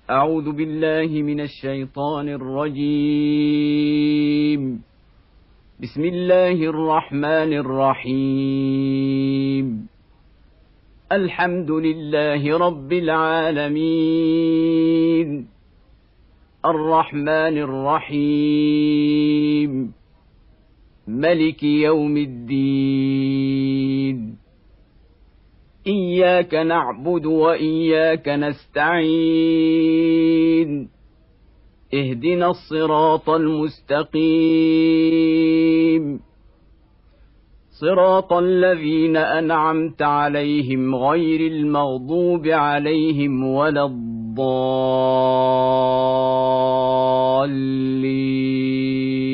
أعوذ بالله من الشيطان الرجيم. بسم الله الرحمن الرحيم. الحمد لله رب العالمين، الرحمن الرحيم، ملك يوم الدين. إياك نعبد وإياك نستعين، اهدنا الصراط المستقيم، صراط الذين أنعمت عليهم غير المغضوب عليهم ولا الضالين.